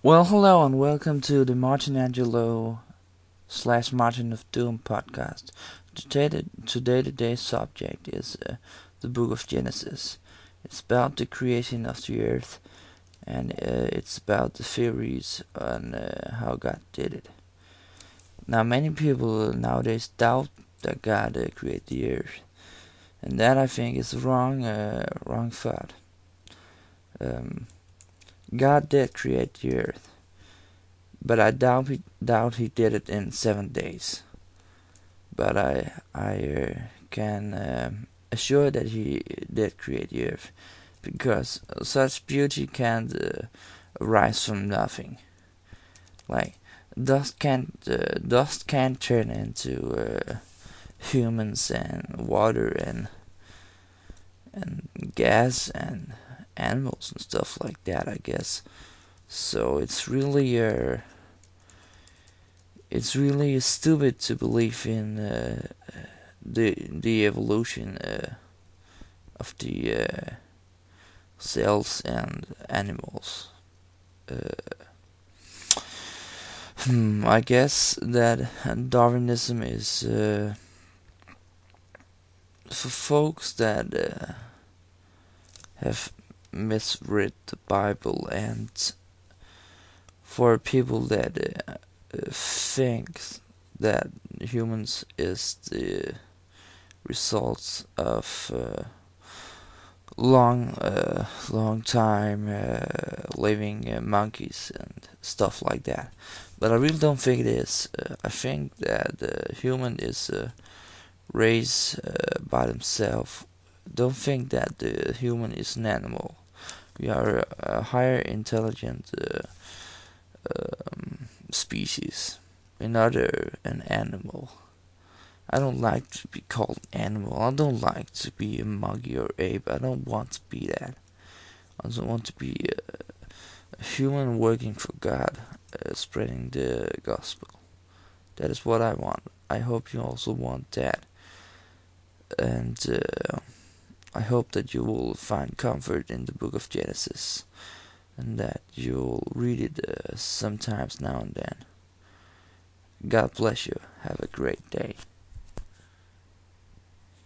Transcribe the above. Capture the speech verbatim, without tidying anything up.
Well, hello and welcome to the Martin Angelo slash Martin of Doom podcast. Today, the, today today's subject is uh, the Book of Genesis. It's about the creation of the earth, and uh, it's about the theories on uh, how God did it. Now, many people nowadays doubt that God uh, created the earth, and that I think is wrong, uh, wrong thought. Um, God did create the earth, but I doubt he, doubt he did it in seven days. But I I uh, can um, assure that he did create the earth, because such beauty can't uh, arise from nothing. Like dust can't uh, dust can't turn into uh, humans and water and and gas and animals and stuff like that, I guess. So it's really uh, it's really stupid to believe in uh, the the evolution uh, of the uh, cells and animals. Uh, hmm, I guess that Darwinism is uh, for folks that uh, have misread the Bible, and for people that uh, think that humans is the results of uh, long, uh, long time uh, living uh, monkeys and stuff like that. But I really don't think it is. Uh, I think that the human is uh, raised uh, by themselves. Don't think that the human is an animal. We are a higher intelligent uh, um, species, another an animal. I don't like to be called animal. I don't like to be a monkey or ape. I don't want to be that. I don't want to be a, a human working for God, uh, spreading the gospel. That is what I want. I hope you also want that. And uh, I hope that you will find comfort in the book of Genesis, and that you'll read it uh, sometimes now and then. God bless you. Have a great day.